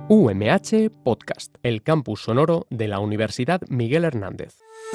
UMH Podcast, el campus sonoro de la Universidad Miguel Hernández.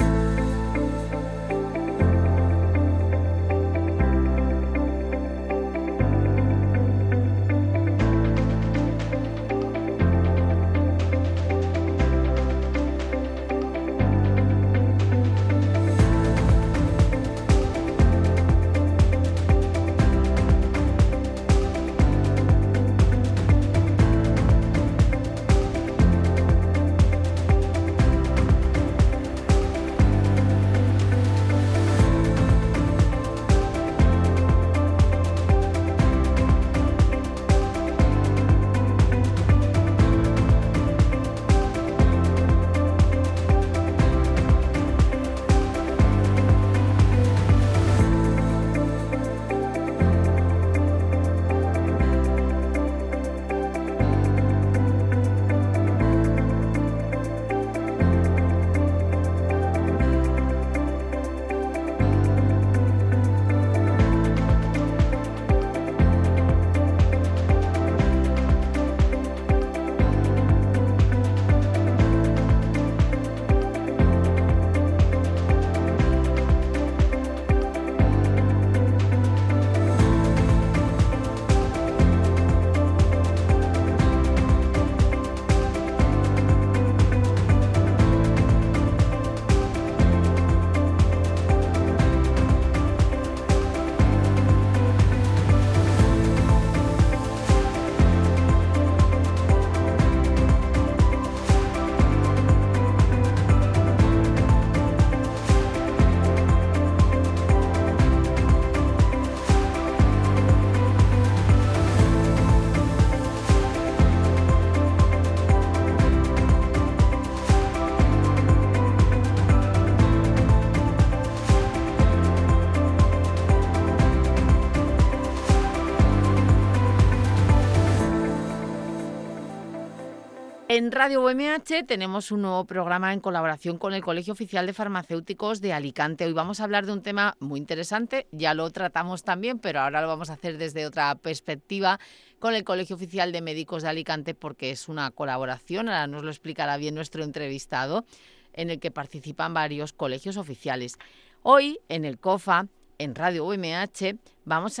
En Radio UMH tenemos un nuevo programa en colaboración con el Colegio Oficial de Farmacéuticos de Alicante. Hoy vamos a hablar de un tema muy interesante, ya lo tratamos también, pero ahora lo vamos a hacer desde otra perspectiva con el Colegio Oficial de Médicos de Alicante porque es una colaboración, ahora nos lo explicará bien nuestro entrevistado, en el que participan varios colegios oficiales. Hoy en el COFA, en Radio UMH, vamos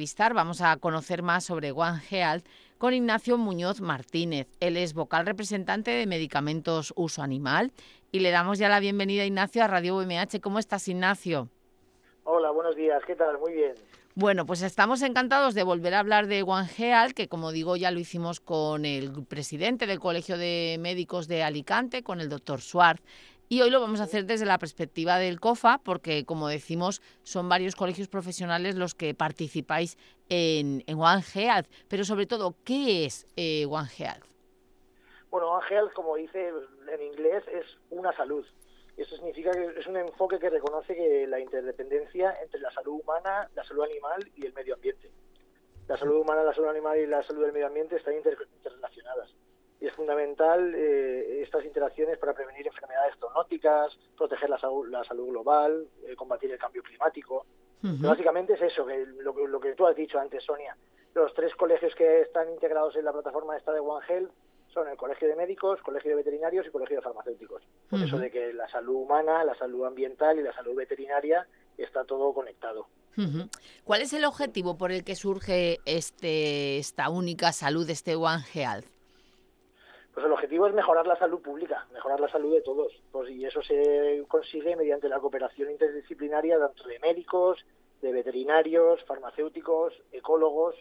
a conocer más sobre One Health con Ignacio Muñoz Martínez. Él es vocal representante de Medicamentos Uso Animal y le damos ya la bienvenida, Ignacio, a Radio UMH. ¿Cómo estás, Ignacio? Hola, buenos días. ¿Qué tal? Muy bien. Bueno, pues estamos encantados de volver a hablar de One Health, que como digo ya lo hicimos con el presidente del Colegio de Médicos de Alicante, con el doctor Suárez. Y hoy lo vamos a hacer desde la perspectiva del COFA, porque, como decimos, son varios colegios profesionales los que participáis en One Health. Pero, sobre todo, ¿qué es One Health? Bueno, One Health, como dice en inglés, es una salud. Eso significa que es un enfoque que reconoce que la interdependencia entre la salud humana, la salud animal y el medio ambiente. La salud humana, la salud animal y la salud del medio ambiente están interrelacionadas. Y es fundamental estas interacciones para prevenir enfermedades zoonóticas, proteger la salud global, combatir el cambio climático. Uh-huh. Básicamente es eso, que lo que tú has dicho antes, Sonia. Los tres colegios que están integrados en la plataforma esta de One Health son el Colegio de Médicos, Colegio de Veterinarios y Colegio de Farmacéuticos. Por Uh-huh. eso de que la salud humana, la salud ambiental y la salud veterinaria está todo conectado. Uh-huh. ¿Cuál es el objetivo por el que surge esta única salud, este One Health? Pues el objetivo es mejorar la salud pública, mejorar la salud de todos. Pues, y eso se consigue mediante la cooperación interdisciplinaria tanto de médicos, de veterinarios, farmacéuticos, ecólogos.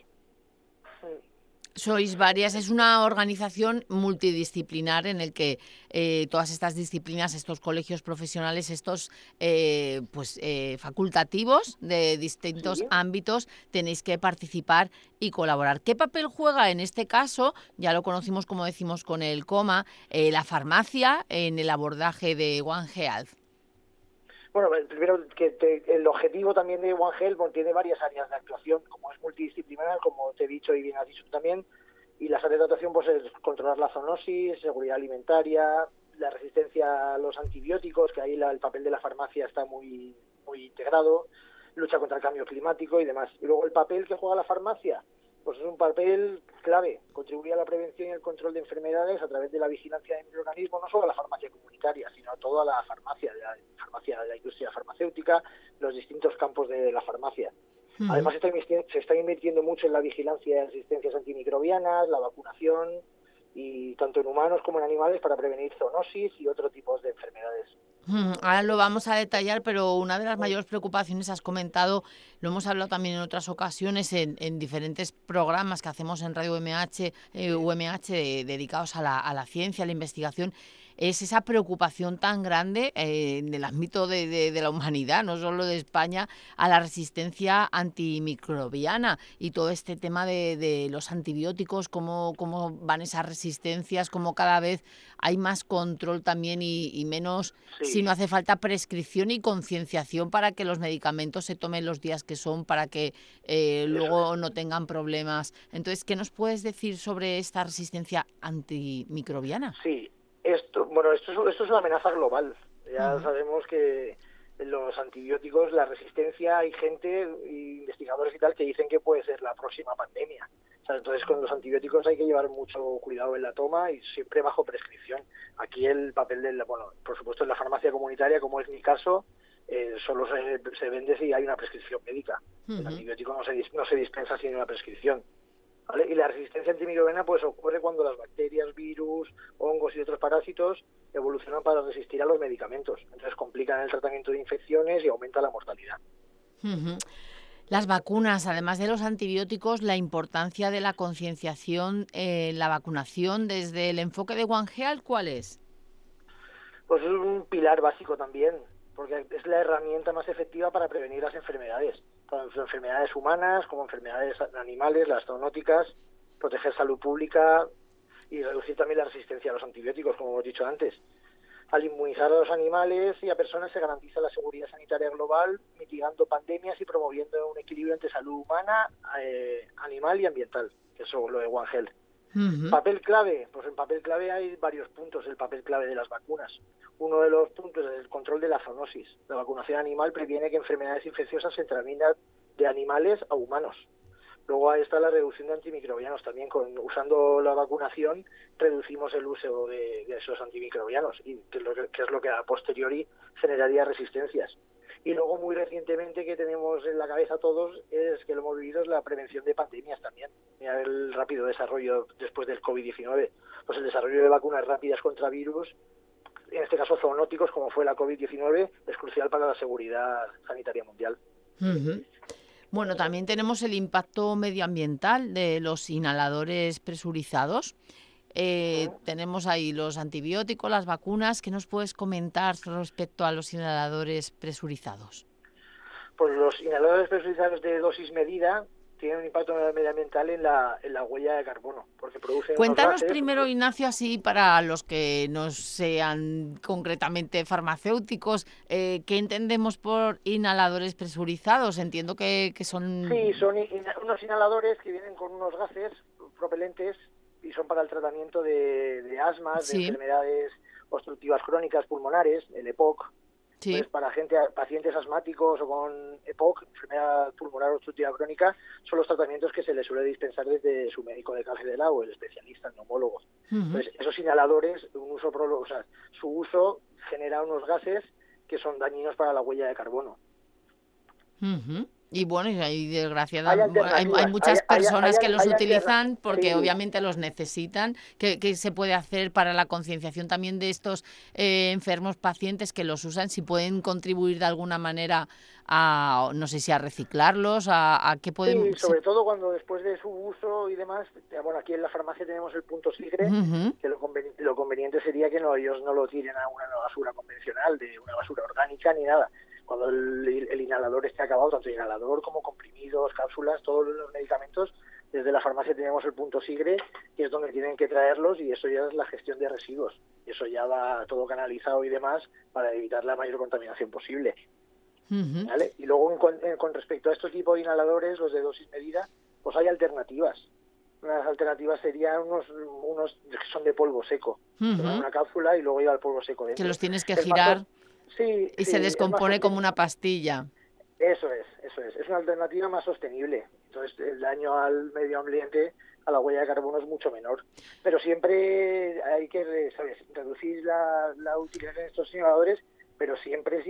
Sois varias, es una organización multidisciplinar en el que todas estas disciplinas, estos colegios profesionales, estos facultativos de distintos ámbitos, tenéis que participar y colaborar. ¿Qué papel juega en este caso? Ya lo conocimos, como decimos, con el COMA, la farmacia en el abordaje de One Health. Bueno, primero que el objetivo también de One Health tiene varias áreas de actuación, como es multidisciplinar, como te he dicho y bien has dicho también, y las áreas de actuación pues es controlar la zoonosis, seguridad alimentaria, la resistencia a los antibióticos, que ahí el papel de la farmacia está muy integrado, lucha contra el cambio climático y demás. Y luego el papel que juega la farmacia, pues es un papel clave, contribuye a la prevención y el control de enfermedades a través de la vigilancia de microorganismos, no solo a la farmacia comunitaria, sino a toda la farmacia, de la industria farmacéutica, los distintos campos de la farmacia. Además, se está invirtiendo mucho en la vigilancia de resistencias antimicrobianas, la vacunación, y tanto en humanos como en animales, para prevenir zoonosis y otros tipos de enfermedades. Ahora lo vamos a detallar, pero una de las mayores preocupaciones, has comentado, lo hemos hablado también en otras ocasiones, en diferentes programas que hacemos en Radio UMH dedicados a la ciencia, a la investigación, es esa preocupación tan grande en el ámbito de la humanidad, no solo de España, a la resistencia antimicrobiana y todo este tema de los antibióticos, cómo van esas resistencias, cómo cada vez hay más control también y menos, si no hace falta, prescripción y concienciación para que los medicamentos se tomen los días que son, para que luego no tengan problemas. Entonces, ¿qué nos puedes decir sobre esta resistencia antimicrobiana? Sí. Esto es una amenaza global. Ya sabemos que los antibióticos, la resistencia, hay gente, investigadores y tal, que dicen que puede ser la próxima pandemia. O sea, entonces, con los antibióticos hay que llevar mucho cuidado en la toma y siempre bajo prescripción. Aquí el papel por supuesto, en la farmacia comunitaria, como es mi caso, solo se vende si hay una prescripción médica. El antibiótico no se dispensa sin una prescripción. ¿Vale? Y la resistencia antimicrobiana pues ocurre cuando las bacterias, virus, hongos y otros parásitos evolucionan para resistir a los medicamentos. Entonces complican el tratamiento de infecciones y aumenta la mortalidad. Las vacunas, además de los antibióticos, la importancia de la concienciación, la vacunación, desde el enfoque de One Health, ¿cuál es? Pues es un pilar básico también, porque es la herramienta más efectiva para prevenir las enfermedades, tanto enfermedades humanas como enfermedades animales, las zoonóticas, proteger salud pública y reducir también la resistencia a los antibióticos, como hemos dicho antes. Al inmunizar a los animales y a personas se garantiza la seguridad sanitaria global, mitigando pandemias y promoviendo un equilibrio entre salud humana, animal y ambiental, que es lo de One Health. Papel clave, pues en papel clave hay varios puntos del papel clave de las vacunas. Uno de los puntos es el control de la zoonosis. La vacunación animal previene que enfermedades infecciosas se transmitan de animales a humanos. Luego ahí está la reducción de antimicrobianos. También usando la vacunación reducimos el uso de esos antimicrobianos, y que es lo que a posteriori generaría resistencias. Y luego, muy recientemente, que tenemos en la cabeza todos, es que lo hemos vivido, es la prevención de pandemias también. Mira el rápido desarrollo después del COVID-19. Pues el desarrollo de vacunas rápidas contra virus, en este caso zoonóticos, como fue la COVID-19, es crucial para la seguridad sanitaria mundial. Bueno, también tenemos el impacto medioambiental de los inhaladores presurizados. Tenemos ahí los antibióticos, las vacunas. ¿Qué nos puedes comentar respecto a los inhaladores presurizados? Pues los inhaladores presurizados de dosis medida tienen un impacto medioambiental en la huella de carbono, porque producen Cuéntanos primero, Ignacio, así para los que no sean concretamente farmacéuticos, ¿qué entendemos por inhaladores presurizados? Entiendo que son... Sí, son unos inhaladores que vienen con unos gases propelentes y son para el tratamiento de asmas, de enfermedades obstructivas crónicas pulmonares, el EPOC. Sí. Pues para pacientes asmáticos o con EPOC, enfermedad pulmonar obstructiva crónica, son los tratamientos que se les suele dispensar desde su médico de cabecera o el especialista, el neumólogo. Pues esos inhaladores, su uso genera unos gases que son dañinos para la huella de carbono. Y bueno, y desgraciadamente hay muchas personas que los utilizan porque obviamente los necesitan. ¿Qué se puede hacer para la concienciación también de estos enfermos pacientes que los usan? Si pueden contribuir de alguna manera a, no sé si a reciclarlos, a qué pueden... Sí, sobre todo cuando después de su uso y demás, bueno, aquí en la farmacia tenemos el punto SIGRE, que lo conveniente sería que ellos no lo tiren a una basura convencional, de una basura orgánica ni nada. Cuando el inhalador esté acabado, tanto inhalador como comprimidos, cápsulas, todos los medicamentos, desde la farmacia tenemos el punto SIGRE, que es donde tienen que traerlos, y eso ya es la gestión de residuos. Y eso ya va todo canalizado y demás para evitar la mayor contaminación posible. ¿Vale? Y luego, con respecto a estos tipos de inhaladores, los de dosis medida, pues hay alternativas. Unas alternativas serían unos que son de polvo seco. Una cápsula y luego lleva el polvo seco dentro. Que los tienes que girar... Sí, se descompone como una pastilla. Eso es. Es una alternativa más sostenible. Entonces el daño al medio ambiente, a la huella de carbono, es mucho menor. Pero siempre hay que, ¿sabes?, reducir la utilización de estos incineradores, pero siempre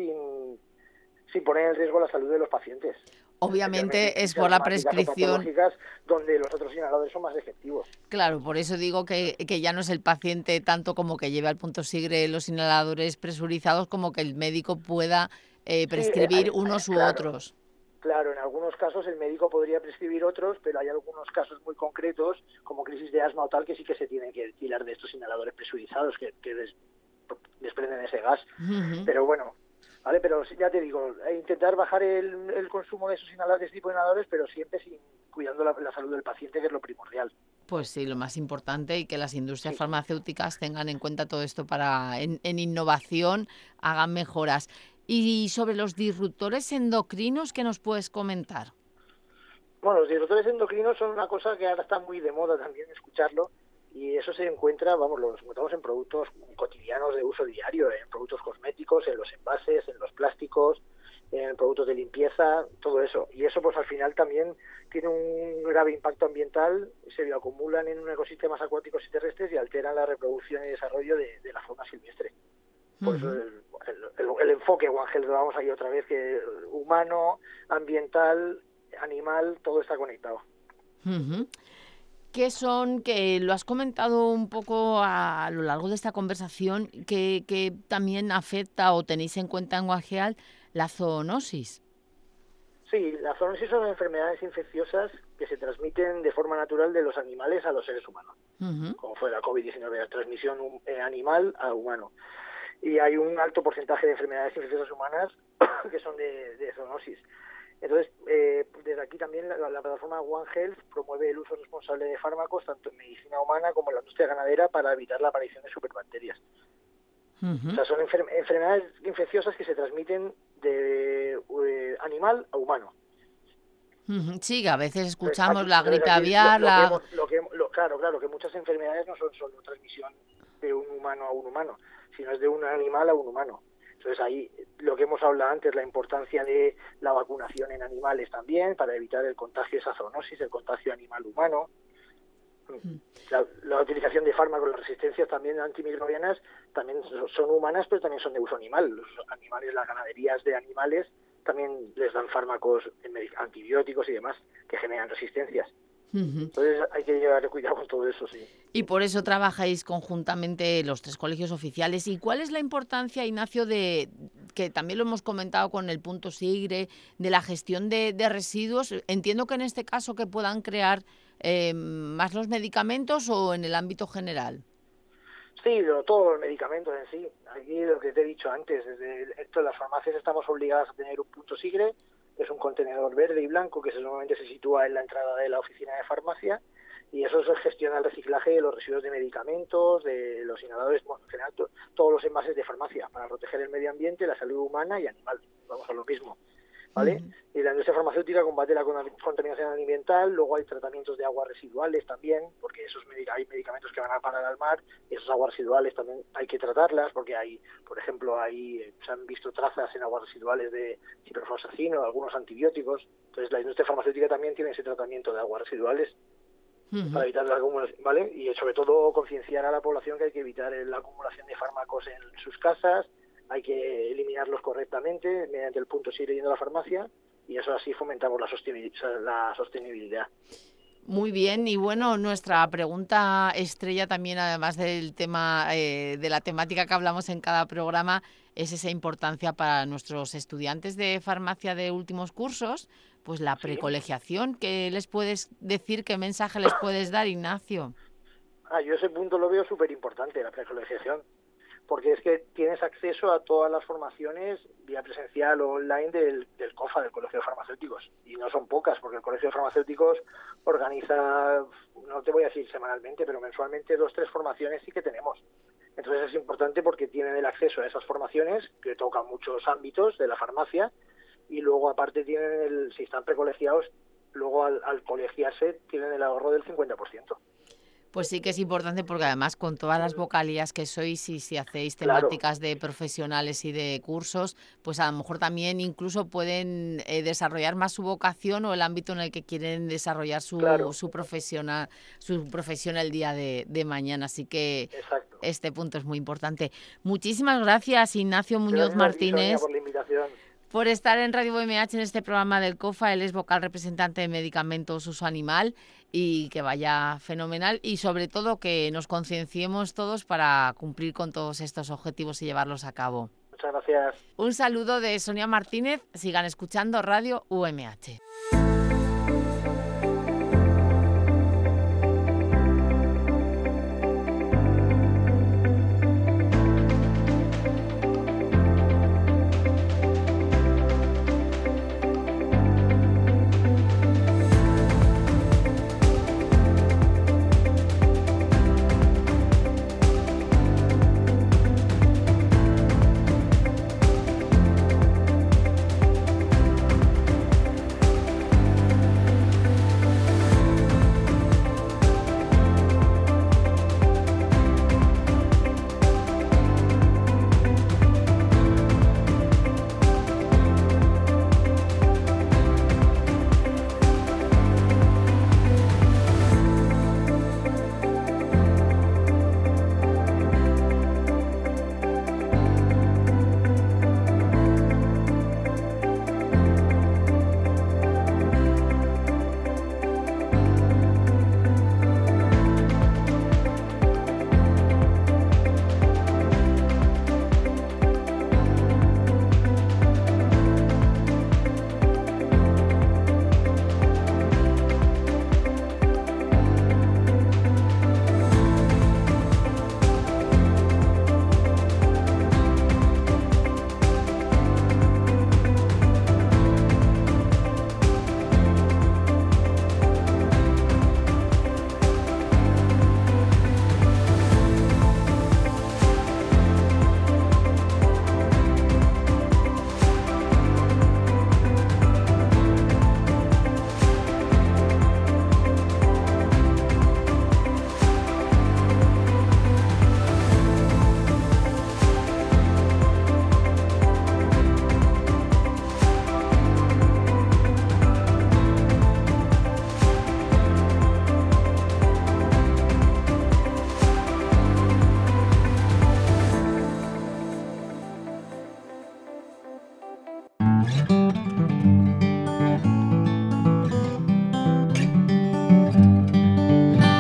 sin poner en riesgo la salud de los pacientes. Obviamente es por la prescripción. Donde los otros incineradores son más efectivos. Claro, por eso digo que ya no es el paciente tanto como que lleve al punto sigre los inhaladores presurizados, como que el médico pueda prescribir unos u otros. Claro, en algunos casos el médico podría prescribir otros, pero hay algunos casos muy concretos, como crisis de asma o tal, que sí que se tiene que tirar de estos inhaladores presurizados que desprenden ese gas. Uh-huh. Pero bueno, ¿vale? Pero ya te digo, intentar bajar el consumo de esos inhaladores, tipo de inhaladores, pero siempre cuidando la salud del paciente, que es lo primordial. Pues sí, lo más importante, y que las industrias farmacéuticas tengan en cuenta todo esto para en innovación hagan mejoras. Y sobre los disruptores endocrinos, ¿qué nos puedes comentar? Bueno, los disruptores endocrinos son una cosa que ahora está muy de moda también escucharlo, y eso se encuentra, los encontramos en productos cotidianos de uso diario, en productos cosméticos, en los envases, en los plásticos, en productos de limpieza, todo eso. Y eso pues al final también tiene un grave impacto ambiental, se bioacumulan en ecosistemas acuáticos y terrestres y alteran la reproducción y desarrollo de la fauna silvestre. Por eso el enfoque One Health, vamos ahí otra vez, que humano, ambiental, animal, todo está conectado. Uh-huh. ¿Qué son, que lo has comentado un poco a lo largo de esta conversación, que también afecta o tenéis en cuenta en One Health, la zoonosis? Sí, la zoonosis son enfermedades infecciosas que se transmiten de forma natural de los animales a los seres humanos, como fue la COVID-19, la transmisión animal a humano. Y hay un alto porcentaje de enfermedades infecciosas humanas que son de zoonosis. Entonces, desde aquí también la plataforma One Health promueve el uso responsable de fármacos, tanto en medicina humana como en la industria ganadera, para evitar la aparición de superbacterias. O sea, son enfermedades infecciosas que se transmiten de animal a humano. Sí, a veces escuchamos aquí, la gripe aviar, Claro, que muchas enfermedades no son solo transmisión de un humano a un humano, sino es de un animal a un humano. Entonces ahí lo que hemos hablado antes, la importancia de la vacunación en animales también, para evitar el contagio de esa zoonosis, el contagio animal-humano. La utilización de fármacos, las resistencias también antimicrobianas, también son humanas, pero también son de uso animal. Los animales, las ganaderías de animales, también les dan fármacos antibióticos y demás que generan resistencias. Entonces hay que llevar cuidado con todo eso, sí. Y por eso trabajáis conjuntamente los 3 colegios oficiales. ¿Y cuál es la importancia, Ignacio, que también lo hemos comentado con el punto SIGRE, de la gestión de residuos? Entiendo que en este caso que puedan crear más los medicamentos, o en el ámbito general. Sí, todos los medicamentos en sí. Aquí lo que te he dicho antes, desde las farmacias estamos obligadas a tener un punto SIGRE, que es un contenedor verde y blanco que normalmente se sitúa en la entrada de la oficina de farmacia, y eso se gestiona el reciclaje de los residuos de medicamentos, de los inhaladores, bueno, en general todos los envases de farmacia, para proteger el medio ambiente, la salud humana y animal. Vamos a lo mismo, ¿vale? Y la industria farmacéutica combate la contaminación ambiental. Luego hay tratamientos de aguas residuales también, porque hay medicamentos que van a parar al mar, y esas aguas residuales también hay que tratarlas, porque por ejemplo, se han visto trazas en aguas residuales de ciprofloxacino, algunos antibióticos. Entonces la industria farmacéutica también tiene ese tratamiento de aguas residuales para evitar la acumulación, ¿vale? Y sobre todo concienciar a la población que hay que evitar la acumulación de fármacos en sus casas, hay que eliminarlos correctamente mediante el punto SIGRE yendo a la farmacia, y eso así fomentamos la sostenibilidad. Muy bien, y bueno, nuestra pregunta estrella también, además del tema, de la temática que hablamos en cada programa, es esa importancia para nuestros estudiantes de farmacia de últimos cursos, pues la precolegiación. ¿Qué les puedes decir, qué mensaje les puedes dar, Ignacio? Yo ese punto lo veo súper importante, la precolegiación, porque es que tienes acceso a todas las formaciones vía presencial o online del COFA, del Colegio de Farmacéuticos, y no son pocas, porque el Colegio de Farmacéuticos organiza, no te voy a decir semanalmente, pero mensualmente 2 o 3 formaciones sí que tenemos. Entonces es importante porque tienen el acceso a esas formaciones que tocan muchos ámbitos de la farmacia, y luego aparte si están precolegiados, luego al colegiarse tienen el ahorro del 50%. Pues sí que es importante porque además con todas las vocalías que sois y si hacéis Claro. temáticas de profesionales y de cursos, pues a lo mejor también incluso pueden desarrollar más su vocación o el ámbito en el que quieren desarrollar Claro. su profesión el día de mañana. Así que Exacto. este punto es muy importante. Muchísimas gracias, Ignacio Muñoz Gracias a ti, Sonia, Martínez, por la invitación. por estar en Radio VMH en este programa del COFA. Él es vocal representante de medicamentos uso animal y que vaya fenomenal y sobre todo que nos concienciemos todos para cumplir con todos estos objetivos y llevarlos a cabo. Muchas gracias. Un saludo de Sonia Martínez. Sigan escuchando Radio VMH.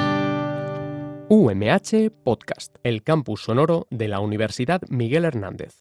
UMH Podcast, el campus sonoro de la Universidad Miguel Hernández.